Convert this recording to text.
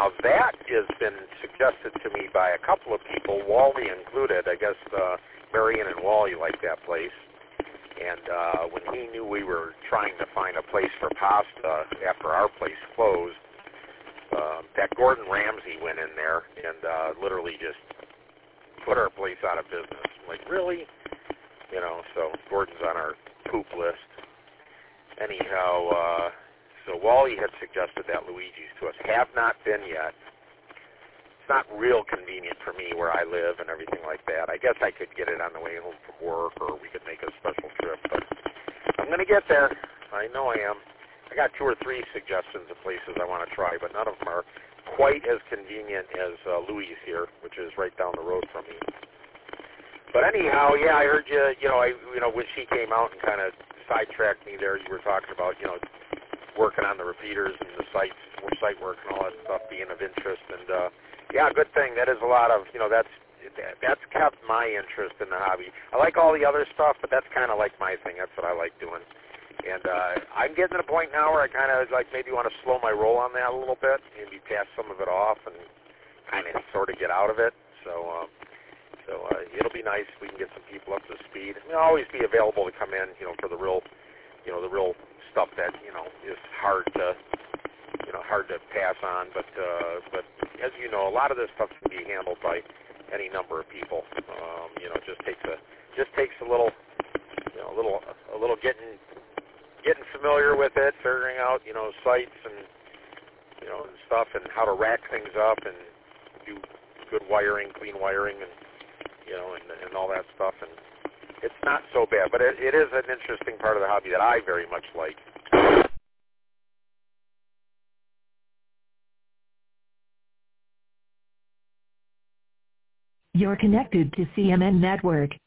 Now, that has been suggested to me by a couple of people, Wally included. I guess Marion and Wally like that place. And when he knew we were trying to find a place for pasta after our place closed, that Gordon Ramsay went in there and literally just put our place out of business. Like, really? You know, so Gordon's on our poop list. Anyhow, so Wally had suggested that Luigi's to us. Have not been yet. It's not real convenient for me where I live and everything like that. I guess I could get it on the way home from work, or we could make a special trip, but I'm going to get there. I know I am. I got 2 or 3 suggestions of places I want to try, but none of them are quite as convenient as Louis here, which is right down the road from me. But anyhow, yeah, I heard you. When she came out and kind of sidetracked me there, you were talking about, working on the repeaters and the site work and all that stuff being of interest. And yeah, good thing. That is a lot of, that's kept my interest in the hobby. I like all the other stuff, but that's kind of like my thing. That's what I like doing. And I'm getting to the point now where I kind of like maybe want to slow my roll on that a little bit, maybe pass some of it off and kind of sort of get out of it. So it'll be nice if we can get some people up to speed. And I'll always be available to come in, for the real stuff that is hard to pass on. But as you know, a lot of this stuff can be handled by any number of people. It just takes a little getting familiar with it, figuring out sites and and stuff, and how to rack things up and do good wiring, clean wiring, and and all that stuff. And it's not so bad, but it is an interesting part of the hobby that I very much like. You're connected to CMN Network.